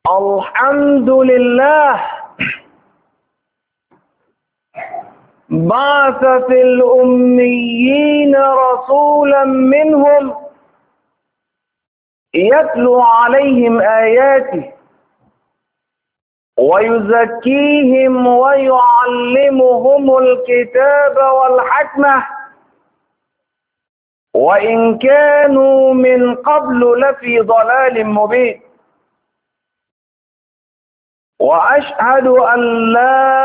الحمد لله بعث في الأميين رسولا منهم يتلو عليهم آياته ويزكيهم ويعلمهم الكتاب والحكمة وإن كانوا من قبل لفي ضلال مبين. وأشهد أن لا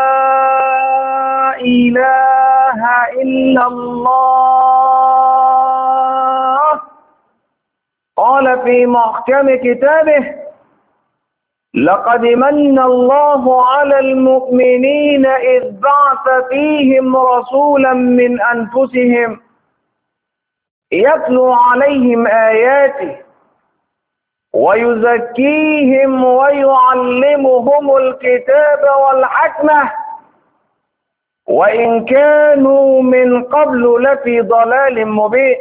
إله إلا الله قال في محكم كتابه: لقد من الله على المؤمنين إذ بعث فيهم رسولا من أنفسهم يتلو عليهم آياته ويزكيهم ويعلمهم الكتاب والحكمة وإن كانوا من قبل لفي ضلال مبين.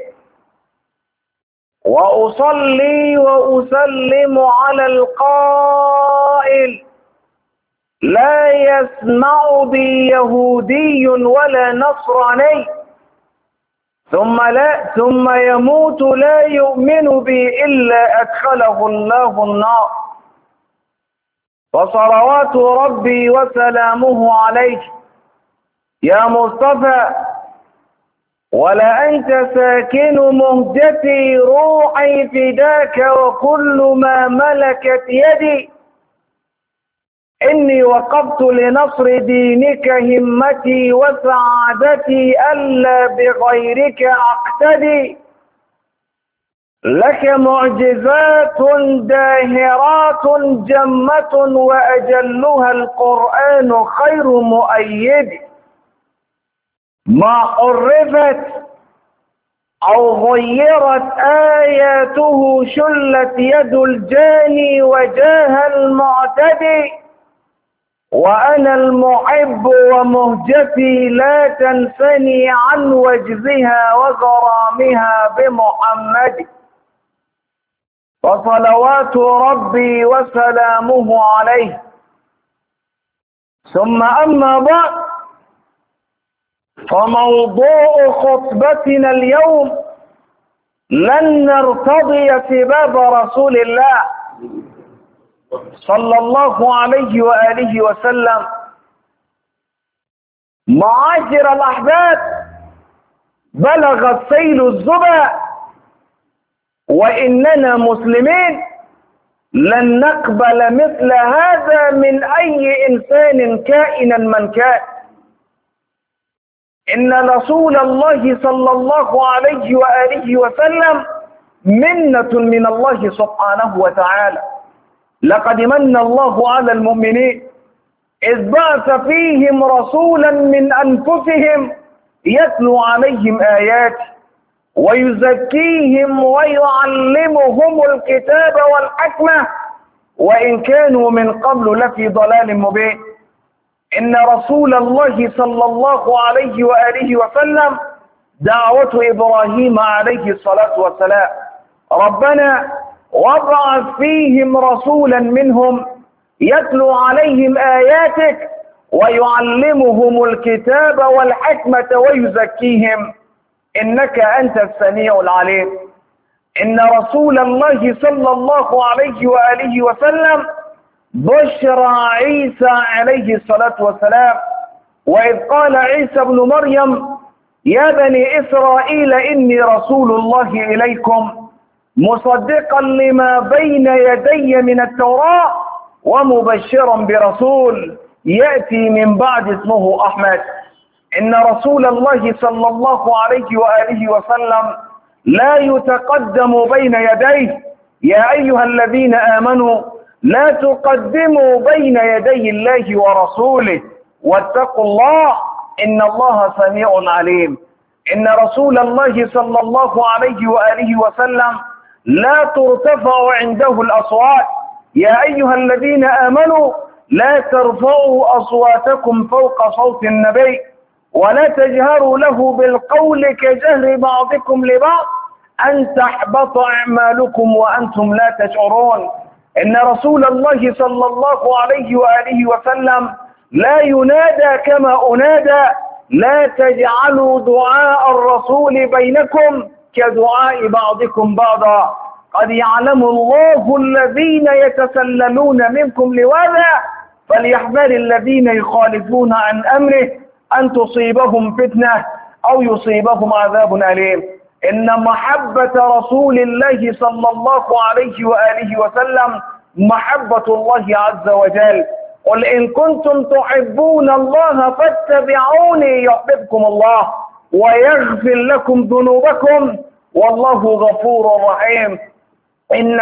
وأصلي وأسلم على القائل: لا يسمع بي يهودي ولا نصراني ثم يموت لا يؤمن بي إلا أدخله الله النار. فصلوات ربي وسلامه عليك يا مصطفى، ولا أنت ساكن مهجتي روحي فداك وكل ما ملكت يدي. إني وقفت لنصر دينك همتي وسعادتي ألا بغيرك أقتدي. لك معجزات داهرات جمة وأجلها القرآن خير مؤيد. ما حرفت أو غيرت آياته شلت يد الجاني وجاه المعتدي. وأنا المحب ومهجتي لا تنثني عن وجزها وغرامها بمحمد. فصلوات ربي وسلامه عليه. ثم أما بعد، فموضوع خطبتنا اليوم: لن نرتضي سباب رسول الله صلى الله عليه وآله وسلم. معاشر الأحباب، بلغ السيل الزبا وإننا مسلمين لن نقبل مثل هذا من أي إنسان كائنا من كان. إن رسول الله صلى الله عليه وآله وسلم منة من الله سبحانه وتعالى. لقد من الله على المؤمنين إذ بعث فيهم رسولا من أنفسهم يتلو عليهم آياته ويزكيهم ويعلمهم الكتاب والحكمة وإن كانوا من قبل لفي ضلال مبين. إن رسول الله صلى الله عليه وآله وسلم دعوة إبراهيم عليه الصلاة والسلام: ربنا وابعث فيهم رسولا منهم يتلو عليهم آياتك ويعلمهم الكتاب والحكمة ويزكيهم إنك أنت السميع العليم. إن رسول الله صلى الله عليه وآله وسلم بشر عيسى عليه الصلاة والسلام، وإذ قال عيسى ابن مريم: يا بني إسرائيل إني رسول الله إليكم مصدقا لما بين يدي من التوراة ومبشرا برسول يأتي من بعد اسمه أحمد. إن رسول الله صلى الله عليه وآله وسلم لا يتقدم بين يديه. يا أيها الذين آمنوا لا تقدموا بين يدي الله ورسوله واتقوا الله إن الله سميع عليم. إن رسول الله صلى الله عليه وآله وسلم لا ترتفع عنده الأصوات. يا أيها الذين آمنوا لا ترفعوا أصواتكم فوق صوت النبي ولا تجهروا له بالقول كجهر بعضكم لبعض أن تحبط أعمالكم وأنتم لا تشعرون. إن رسول الله صلى الله عليه وآله وسلم لا ينادى كما أنادى: لا تجعلوا دعاء الرسول بينكم كدعاء بعضكم بعضا، قد يعلم الله الذين يتسللون منكم لواذا فليحذر الذين يخالفون عن أمره أن تصيبهم فتنة أو يصيبهم عذاب أليم. إن محبة رسول الله صلى الله عليه وآله وسلم محبة الله عز وجل. قل إن كنتم تحبون الله فاتبعوني يحببكم الله ويغفر لكم ذنوبكم والله غفور رحيم. إن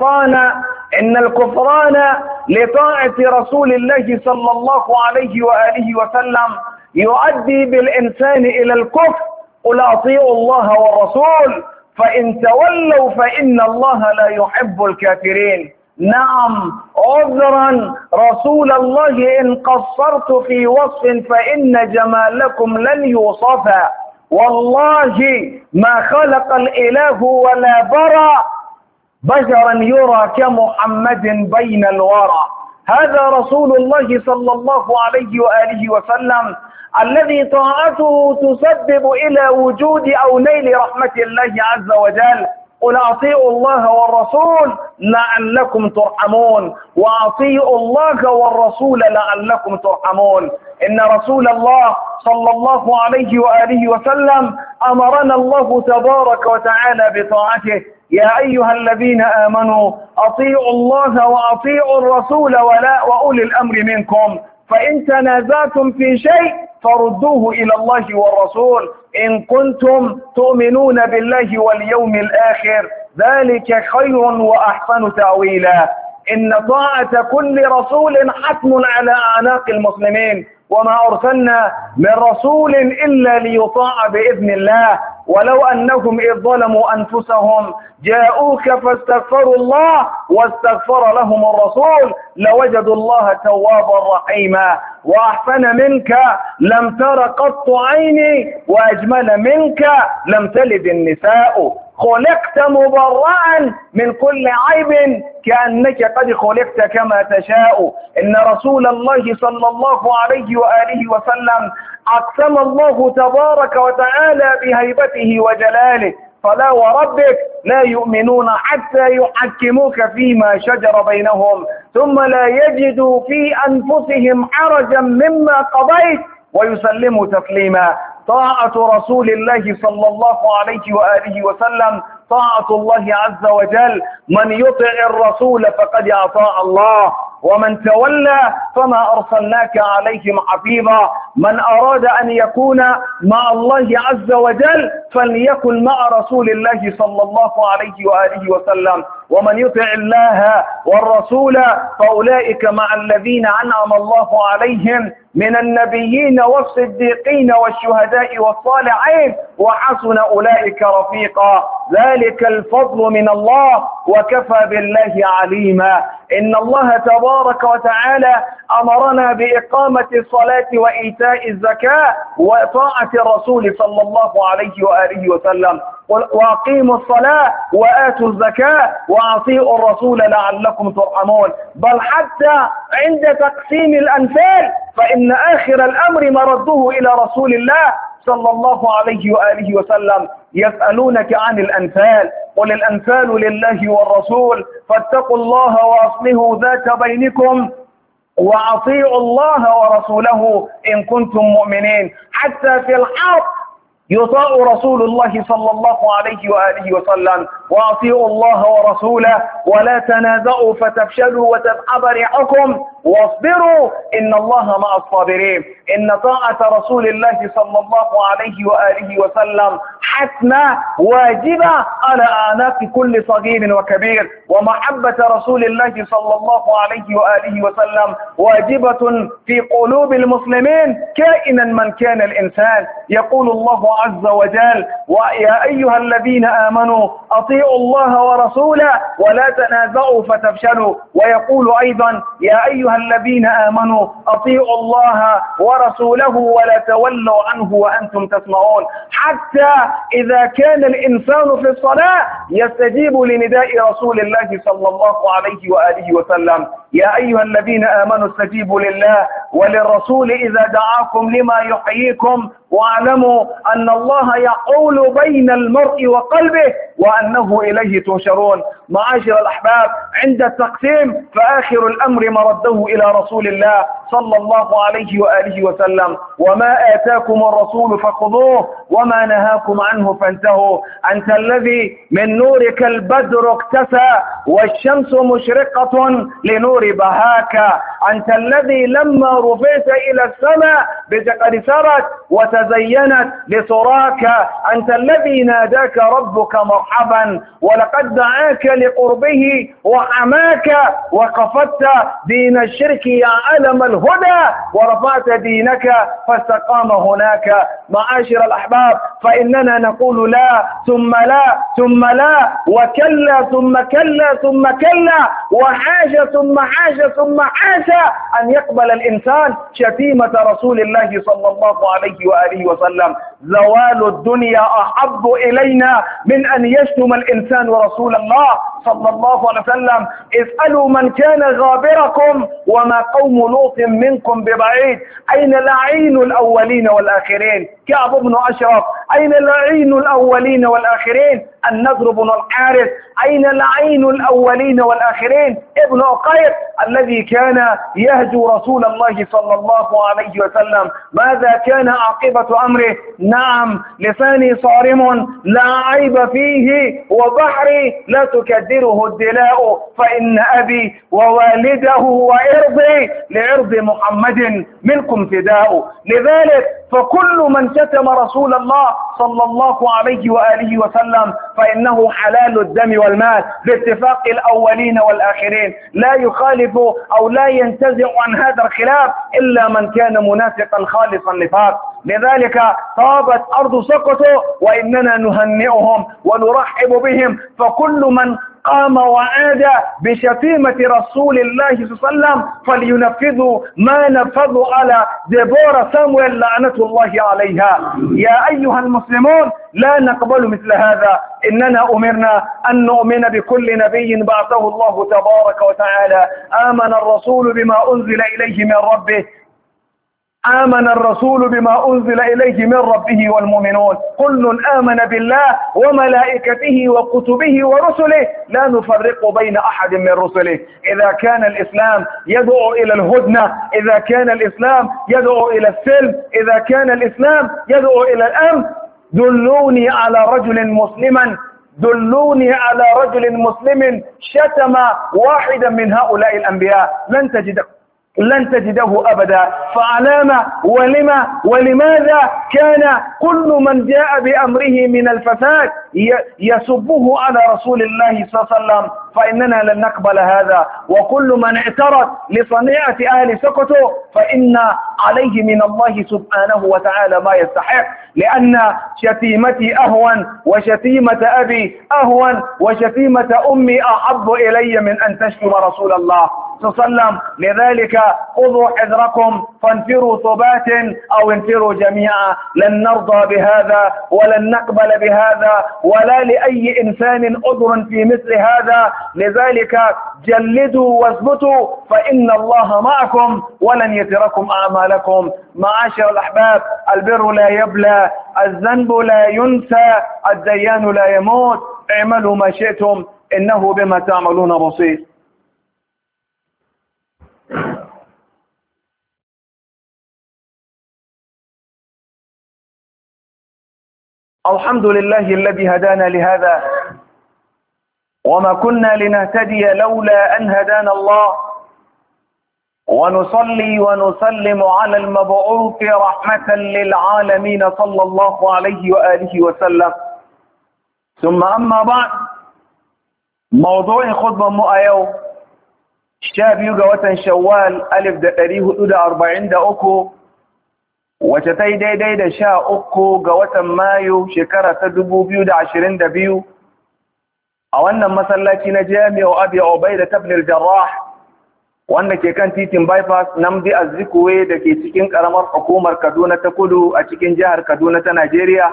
الكفران لطاعة رسول الله صلى الله عليه وآله وسلم يؤدي بالإنسان إلى الكفر. قل أطيعوا الله والرسول فإن تولوا فإن الله لا يحب الكافرين. نعم، عذرا رسول الله إن قصرت في وصف فإن جمالكم لن يوصف. والله ما خلق الإله ولا برى بشرا يرى كمحمد بين الورى. هذا رسول الله صلى الله عليه وآله وسلم الذي طاعته تسبب إلى وجود أو نيل رحمة الله عز وجل. قل أطيعوا الله والرسول لعلكم ترحمون، وأطيعوا الله والرسول لعلكم ترحمون. إن رسول الله صلى الله عليه وآله وسلم أمرنا الله تبارك وتعالى بطاعته: يا أيها الذين آمنوا أطيعوا الله وأطيعوا الرسول وأولي الأمر منكم، فإن تنازعتم في شيء فردوه إلى الله والرسول إن كنتم تؤمنون بالله واليوم الآخر، ذلك خير وأحسن تأويلا. إن طاعة كل رسول حتم على أعناق المسلمين، وما أرسلنا من رسول إلا ليطاع بإذن الله، ولو أنهم إذ ظلموا أنفسهم جاءوك فاستغفروا الله واستغفر لهم الرسول لوجدوا الله توابا رحيما. وأحسن منك لم تر قط عيني، وأجمل منك لم تلد النساء. خلقت مبرأ من كل عيب كأنك قد خلقت كما تشاء. إن رسول الله صلى الله عليه وآله وسلم أقسم الله تبارك وتعالى بهيبته وجلاله: فلا وربك لا يؤمنون حتى يحكموك فيما شجر بينهم ثم لا يجدوا في أنفسهم حرجا مما قضيت ويسلموا تسليما. طاعة رسول الله صلى الله عليه وآله وسلم طاعة الله عز وجل. من يطع الرسول فقد أطاع الله، ومن تولى فما أرسلناك عليهم حفيظا. من أراد أن يكون مع الله عز وجل فليكن مع رسول الله صلى الله عليه وآله وسلم. ومن يطع الله والرسول فأولئك مع الذين أنعم الله عليهم من النبيين والصديقين والشهداء والصالحين وحسن أولئك رفيقا. ذلك الفضل من الله وكفى بالله عليما. إن الله تبارك وتعالى أمرنا بإقامة الصلاة وإيتاء الزكاة وطاعة الرسول صلى الله عليه وآله وسلم. وأقيموا الصلاة وآتوا الزكاة وأطيعوا الرسول لعلكم ترحمون. بل حتى عند تقسيم الأنفال فإن آخر الأمر مرده إلى رسول الله صلى الله عليه وآله وسلم. يسألونك عن الأنفال، قل الأنفال لله والرسول فاتقوا الله وأصلحوا ذات بينكم وأطيعوا الله ورسوله إن كنتم مؤمنين. حتى في الحرب يطاع رسول الله صلى الله عليه وآله وسلم. وأطيعوا الله ورسوله ولا تنازعوا فتفشلوا وتذهب ريحكم واصبروا إن الله مع الصابرين. إن طاعة رسول الله صلى الله عليه وآله وسلم حتما واجبة على أعناق كل صغير وكبير، ومحبة رسول الله صلى الله عليه وآله وسلم واجبة في قلوب المسلمين كائنا من كان الإنسان. يقول الله عز وجل: ويا أيها الذين آمنوا أطيعوا الله ورسوله ولا تنازعوا فتفشلوا. ويقول أيضا: يا أيها أيها الذين آمنوا أطيعوا الله ورسوله ولا تولوا عنه وأنتم تسمعون. حتى إذا كان الإنسان في الصلاة يستجيب لنداء رسول الله صلى الله عليه وآله وسلم. يا أيها الذين آمنوا استجيبوا لله وللرسول إذا دعاكم لما يحييكم واعلموا أن الله يحول بين المرء وقلبه وأنه إليه تهشرون. معاشر الأحباب، عند التقسيم فآخر الأمر مرده إلى رسول الله صلى الله عليه وآله وسلم. وما آتاكم الرسول فخذوه وما نهاكم عنه فانتهوا. أنت الذي من نورك البدر اكتسى والشمس مشرقة لنور بهاك. أنت الذي لما رفعت إلى السماء قد سرت وتزينت لسراك. أنت الذي ناداك ربك مرحبا ولقد دعاك لقربه وحماك وقفدت دين الشرك يا علم الهدى ورفعت دينك فاستقام هناك. معاشر الأحباب، فإننا نقول لا ثم لا ثم لا وكلا ثم كلا ثم كلا وحاجة ثم حاجة ثم حاجة أن يقبل الإنسان شتيمة رسول الله صلى الله عليه وآله وسلم. زوال الدنيا أحب إلينا من أن يشتم الإنسان رسول الله صلى الله عليه وسلم. اسألوا من كان غابركم وما قوم لوط منكم ببعيد. أين لعين الأولين والآخرين؟ كعب بن أشرف. أين لعين الأولين والآخرين؟ النضر بن الحارث. أين لعين الأولين والآخرين؟ ابن عقيل الذي كان يهجو رسول الله صلى الله عليه وسلم. ماذا كان عاقبة أمره؟ نعم، لساني صارم لا عيب فيه وبحري لا تكدره الدلاء فإن أبي ووالده وإرضي لعرض محمد منكم فداء. لذلك فكل من شتم رسول الله صلى الله عليه وآله وسلم فإنه حلال الدم والمال باتفاق الأولين والآخرين. لا يخالف أو لا ينتزع عن هذا الخلاف إلا من كان منافقا خالص النفاق. لذلك طابت أرض سقطوا وإننا نهنئهم ونرحب بهم. فكل من قام وعاد بشتيمة رسول الله صلى الله عليه وسلم فلينفذوا ما نفذوا على ديبورا سامويل لعنة الله عليها. يا أيها المسلمون، لا نقبل مثل هذا. إننا أمرنا أن نؤمن بكل نبي بعثه الله تبارك وتعالى. آمن الرسول بما أنزل إليه من ربه آمن الرسول بما أنزل إليه من ربه والمؤمنون كل آمن بالله وملائكته وكتبه ورسله لا نفرق بين أحد من رسله. إذا كان الإسلام يدعو إلى الهدنة، إذا كان الإسلام يدعو إلى السلم، إذا كان الإسلام يدعو إلى الأمن، دلوني على رجل مسلم شتم واحدا من هؤلاء الأنبياء. لن تجده أبدا. فعلامة ولما ولماذا كان كل من جاء بأمره من الفساد يسبه على رسول الله صلى الله عليه وسلم؟ فإننا لن نقبل هذا. وكل من اعترض لصنيعة أهل سقطه فإن عليه من الله سبحانه وتعالى ما يستحق. لأن شتيمتي أهون وشتيمة أبي أهون وشتيمة أمي أحب إلي من أن تشتم رسول الله صلى الله عليه وسلم. لذلك خذوا حذركم فانفروا ثبات أو انفروا جميعا. لن نرضى بهذا ولن نقبل بهذا ولا لأي إنسان عذر في مثل هذا. لذلك جلدوا واثبتوا فإن الله معكم ولن يتركم أعمالكم. معاشر الأحباب، البر لا يبلى، الذنب لا ينسى، الديان لا يموت. اعملوا ما شئتم إنه بما تعملون بصير. الحمد لله الذي هدانا لهذا وما كنا لنهتدي لولا أن هدانا الله. ونصلي ونسلم على المبعوث رحمة للعالمين صلى الله عليه وآله وسلم. ثم أما بعد، موضوع خطبة مؤيو شابيو وطن شوال 1443 wacce ta yi daidai da 13 ga watan Mayu shekara ta 2022 a wannan masallaci na Jami'u Abi Ubaida ibn al-Jarrah wanda ke kan titin bypass Namdi Azikiwe da ke cikin ƙaramar hukumar Kaduna ta Kudu a cikin jihar Kaduna ta Najeriya.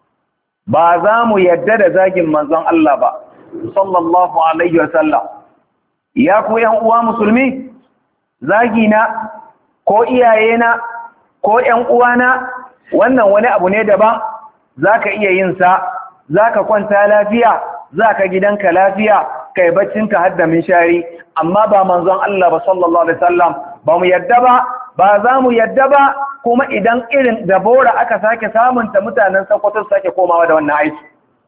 Ba za mu yadda da zagin manzon Allah ba sallallahu alaihi wasallam. Ya ku ƴan uwa musulmi, zagina ko iyayena ko ƴan uwana wannan wani abu ne daban. Zaka iya yin sa, zaka kwanta lafiya, zaka gidanka lafiya, kai baccinka hadda min shari, amma ba manzon Allah ba sallallahu alaihi wasallam. Ba mu yadda ba, ba za mu yadda ba. Kuma idan irin dabora aka sake samunta mutanen Sokoto sake komawa da wannan aiki.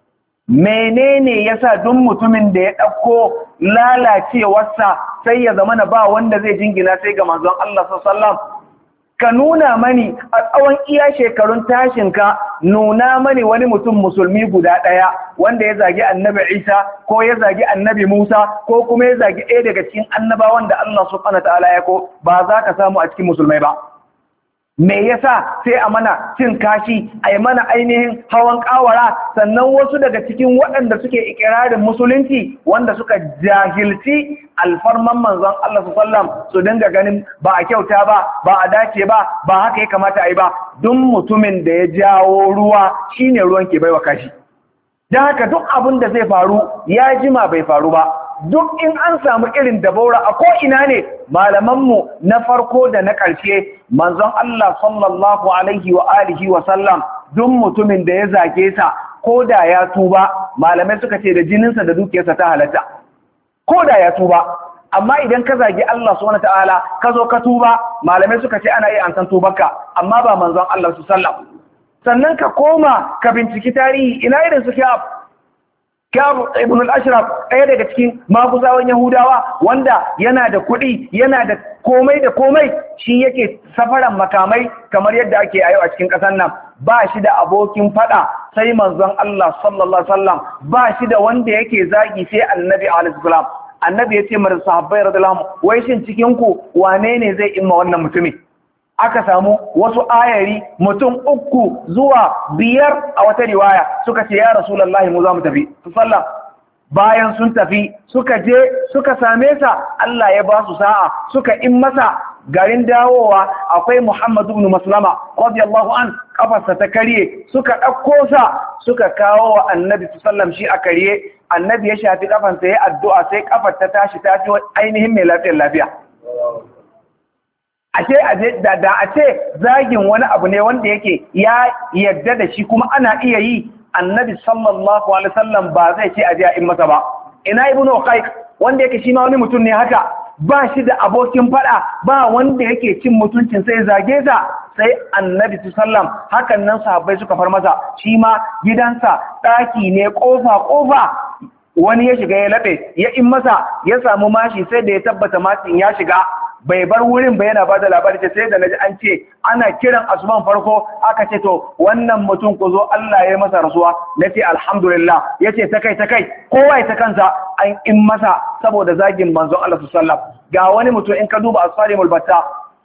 Menene yasa duk mutumin da ya ɗauko lalacewarsa sai ya zama na ba wanda zai jingina sai ga manzon Allah sallallahu alaihi wasallam? Ka nuna mani a tsawon iya shekarun tashinka, nuna mani wani mutum musulmi guda ɗaya wanda ya zagi annabi Isa ko ya zagi annabi Musa ko kuma ya zagi ɗaya daga cikin annabawan da Allah subhanahu ta'ala ya ko, ba za ka samu a cikin musulmai ba. Me yasa sai a mana cin kashi, a yi mana ainihin hawan kawara, sannan wasu daga cikin waɗanda suke ikirarin musulunci wanda suka jahilci alfarman manzon Allah sallam su dinga ganin ba a kyauta ba, ba a dace ba, ba haka ya kamata a yi ba. Duk mutumin da ya jawo ruwa shine ruwan ke baiwa kashi. Don haka duk abin da zai faru ya jima bai faru ba. Duk in an samu irin dabaura a ko'ina ne, malamanmu na farko da na ƙarshe, manzon Allah sallallahu alaihi wa alihi wa sallam, duk mutumin da ya zage sa, ko da ya tuba, malamai suka ce da jininsa da dukiyarsa ta halatta, ko da ya tuba. Amma idan ka zagi Allah subhanahu ta'ala, ka zo ka tuba, malamai suka ce ana iya an san tubarka, amma ba manzon Allah sallam. Sannan ka koma ka binciki tarihi, ina irin su Ka'ab ibn al-Ashraf, ɗaya daga cikin maguzawan Yahudawa wanda yana da kuɗi, yana da komai da komai, shi yake safaran makamai kamar yadda ake a yau a cikin ƙasar nan. Ba shi da abokin faɗa sai manzon Allah sallallahu alaihi wasallam, ba shi da wanda yake zagi sai Annabi alaihi salam. Annabi ya ce mar sahabbai radiyallahu anhu, wai shin cikin ku wane ne zai imma wannan mutumin? Aka samu wasu ayari mutum 3 zuwa 5 a wata riwaya suka ce ya Rasulullahi mu za mu tafi sallam. Bayan sun tafi suka je suka same sa, Allah ya ba su sa'a suka in masa. Garin dawowa akwai Muhammad ibn Maslama radiyallahu an, kafarsa ta karye, suka ɗauko sa suka kawo wa Annabi sallam shi a karye. Annabi ya shafi kafansa ya addu'a sai kafar ta tashi ta fi ainihin mai lafiya. A ce zagin wani abu ne wanda yake ya yarda da shi kuma ana iya yi, Annabi sallallahu alaihi wasallam ba zai ce aje a in masa ba. Ina Ibnu Uqayq wanda yake shi ma wani mutum ne haka, ba shi da abokin fada, ba wanda yake cin mutuncin sai zage sa, sai Annabi sallam. Hakan nan sahabbai suka far masa, shi ma gidansa daki ne kofa wani ya shiga ya laɓe ya in masa, ya samu mashi sai da ya tabbata mashin ya shiga. Bai bar wurin ba yana bada labari ce sai da naji an ce ana kiran asuban farko aka ce to wannan mutum ku zo Allah ya masa rasuwa. Nace alhamdulillah. Yace ta kai kowa ya ta kansa an in masa saboda zagin manzon Allah sallallahu alaihi wasallam. Ga wani mutum in ka duba as-salimul batta,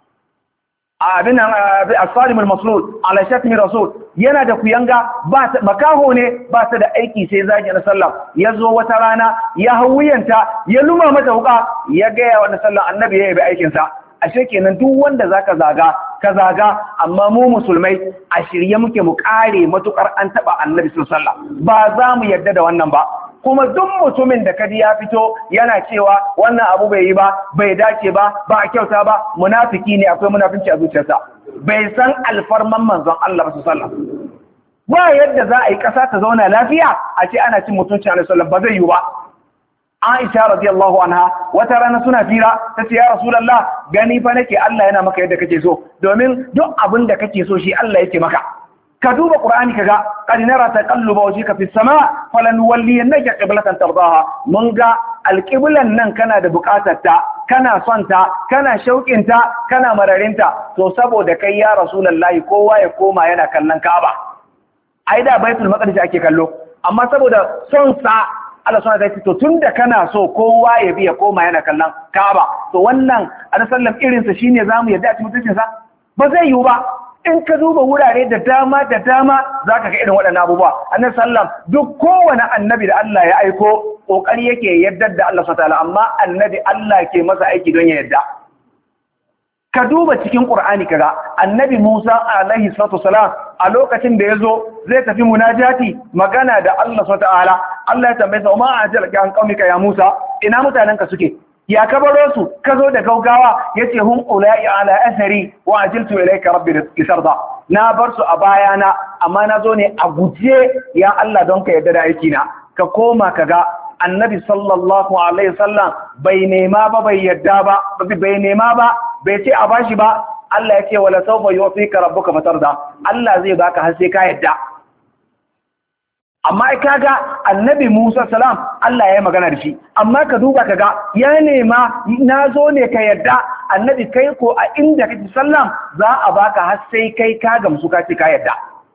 abin as-salimul maslul ala shatmi rasul, yana da kuyanga, ba makaho ne, ba ta da aiki sai zagi na sallam. Ya zo wata rana ya hawuyanta ya luma mata wuka, ya gaya wa sallam, Annabi ya yabi aikinsa. Ashe kenan duk wanda zaka zaga ka zaga, amma mu musulmai a shirye muke mu kare matukar an taba Annabi sallallahu alaihi wasallam. Ba za mu yarda da wannan ba. Kuma duk mutumin da kadi ya fito yana cewa wannan abu bai yi ba, bai dace ba, ba a kyauta ba, munafiki ne, akwai munafinci a zuciyarsa. Bai san alfarman manzon Allah sallallahu alaihi wasallam. Ba yadda za a yi ƙasa ta zauna lafiya a ce ana cin mutunci Annabi sallallahu alaihi wasallam, ba zai yi ba. Aisha radiyallahu anha wata rana suna fira, ta ce ya Rasulullah, gani fa nake Allah yana maka yadda kake so, domin duk abin da kake so shi Allah yake maka. Ka duba Qur'ani kaga qad nara taqalluba wajhika fis sama falanwalliyannaka qiblatan tardaha. Mun ga alqiblan nan kana da bukatar ta, kana son ta, kana shauƙin ta, kana mararinta, to saboda kai ya Rasulullahi kowa ya koma yana kallon Ka'aba. Ai da Baitul Maqdis ake kallo, amma saboda son sa Allah subhanahu wa ta'ala to tunda kana so kowa ya biya koma yana kallon Ka'aba, to wannan Annabi sallallahu irin sa shine zamu yarda a cikin mutuncin sa? Ba zai yiwu ba. In ka duba wurare da dama zaka ga irin waɗannan abubuwa. Annabi sallallahu duk kowane annabi da Allah ya aiko kokari yake yarda da Allah subhanahu wa ta'ala, amma annabi Allah ke masa aiki don ya yarda. ka duba cikin Qur'ani kaga annabi Musa alaihi salatu wasalam a lokacin da yazo zai tafi munajati magana da Allah subhanahu wataala Allah ya tambaye sa ma ajalaka an qaumika ya Musa ina mutanenka suke ya kabaro su ka zo da gaugawa yace hum ulai ala athari wa ajiltu ilayka rabbi lisarda na bar su a bayana amma na zo ne a guje ya Allah don ka yarda da aiki na ka koma kaga annabi sallallahu alaihi wasallam bai nema ba bai yarda ba bai nema ba bai ce a bashi ba Allah ya ce wala sawfa yu'tika rabbuka fatarda Allah zai baka har sai ka yarda amma kaga annabi Musa salam Allah ya yi magana da shi amma ka duba kaga ya nema nazo ne ka yarda annabi kai ko a inda kake sallam za a baka har sai kai ka gamsu ka ce ka yarda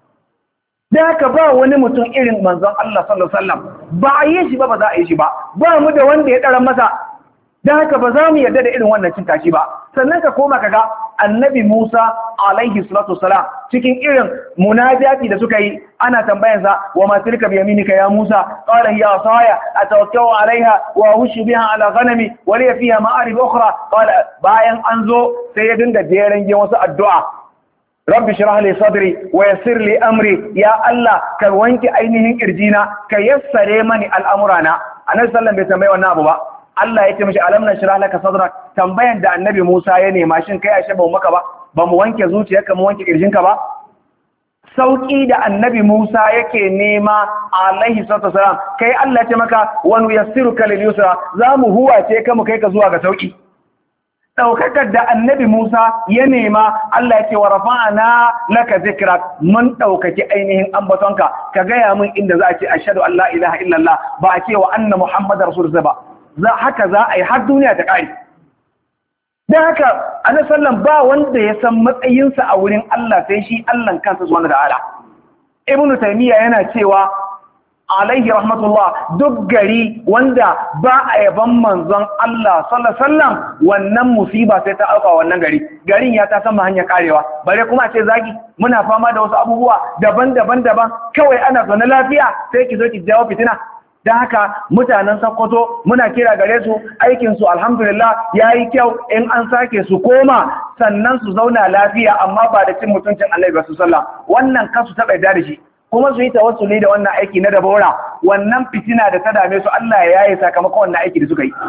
da haka ba wani mutum irin manzon Allah sallallahu alaihi wasallam ba a yi shi ba za a yi shi ba ba mu da wanda ya dara masa da haka ba za mu yarda da irin wannan cin kashi ba sannan ka koma kaga annabi Musa alaihi salatu wasalam cikin irin munajati da suka yi ana tambayansa wa ma tilka bi yaminika ya Musa qala hiya asaya atawakkau alaiha wa ushu biha ala ghanami wa li fiha ma'arib ukhra qala bayan an zo sai ya dinga jeren wasu addu'a rabbi shrah li sadri wa yassir li amri ya Allah ka wanke ainihin kirjina ka yassare mani al'amurana annabi sallallahu alaihi wasallam bai tambaye wannan abu ba Allah ya ce mishi alam nashrah laka sadrak tambayan da annabi Musa ya nema shin kai ashe ba mu maka ba mu wanke zuciyarka mu wanke kirjinka ba sauki da annabi Musa yake nema alaihi salatu wasalam kai Allah ya ce maka wa nuyassiruka lil yusra zamu huwace ka mu kai ka zuwa ga sauki daukakar da annabi Musa ya nema Allah ya ce wa rafa'ana laka zikrak mun daukaki ainihin ambatonka ka gaya min inda za a ce ashhadu an la ilaha illallah ba a ce wa anna muhammadar rasulullah ba haka za a yi har duniya ta ƙari. Don haka, Annabi sallam ba wanda ya san matsayinsa a wurin Allah sai shi Allah kansa subhanahu wa ta'ala. Ibn Taymiyyah yana cewa alaihi rahmatullah duk gari wanda ba a yaban manzon Allah sallallahu alaihi wasallam wannan musiba sai ta auka wannan gari. Garin ya ta san hanyar karewa. Bare kuma a ce zagi muna fama da wasu abubuwa daban-daban kawai ana zaune lafiya sai ki zo ki jawo fitina. Don haka mutanen Sokoto muna kira gare su aikinsu alhamdulillah ya yi kyau in an sake su koma sannan su zauna lafiya amma ba da cin mutuncin Allah ba su sallah wannan kasu taɓa da shi kuma su yi tawassuli da wannan aiki na dabora wannan fitina da ta dame su Allah ya yi sakamakon wannan aiki da suka yi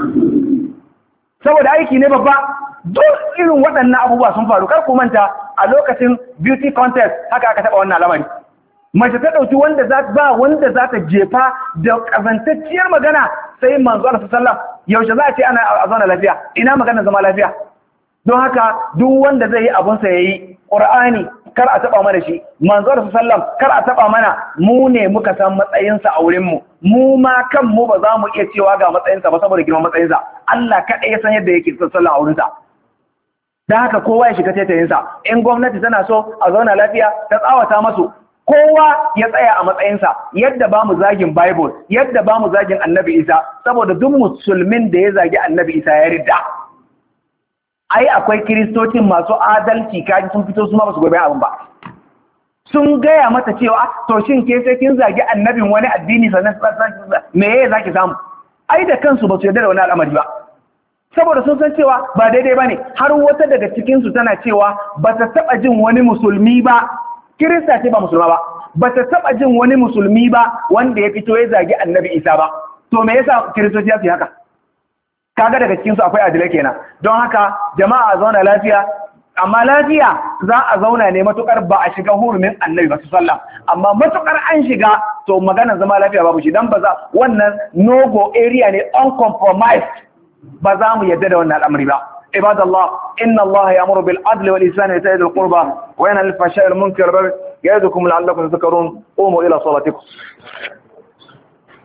saboda aiki ne babba duk irin waɗannan abubuwa sun faru kar ku manta a lokacin beauty contest haka aka taɓa wannan lamari mace ta ɗauki wanda za ta jefa da ƙazantacciyar magana sai manzo Allah sallallahu yaushe za a ce ana a zauna lafiya ina magana zama lafiya don haka duk wanda zai yi abunsa yayi Qur'ani kar a taba mana shi manzo Allah sallallahu kar a taba mana mu ne muka san matsayinsa a wurin mu ma kanmu ba za mu iya cewa ga matsayinsa ba saboda girman matsayinsa Allah kaɗai ya san yadda yake sallallahu a wurinsa don haka kowa ya shiga taitayinsa in gwamnati tana so a zauna lafiya ta tsawata masu kowa ya tsaya a matsayinsa yadda ba mu zagin Bible yadda ba mu zagin Annabi Isa saboda duk musulmin da ya zagi Annabi Isa ya ridda ai akwai kiristocin masu adalci kaji sun fito su ma ba su gobe abin ba sun gaya mata cewa to shin ke sai kin zagi annabin wani addini sannan me yake zaki samu ai da kansu ba su yarda da wani al'amari ba saboda sun san cewa ba daidai bane har wata daga cikin su tana cewa ba ta taba jin wani musulmi ba kirista ce ba musulma ba ta taba jin wani musulmi ba wanda ya fito ya zagi annabi Isa ba to me yasa kiristoci ya fi haka kaga daga cikin su akwai adilai kenan don haka jama'a zauna lafiya amma lafiya za a zauna ne matukar ba a shiga hurumin annabi ba sallam amma matukar an shiga to maganar zama lafiya babu shi dan ba za wannan no go area ne uncompromised ba za mu yadda da wannan al'amari ba عباد الله إن الله يأمر بالعدل والإحسان وإيتاء ذي القربى وينهى عن الفحشاء والمنكر والبغي يعظكم لعلكم تذكرون قوموا إلى صلاتكم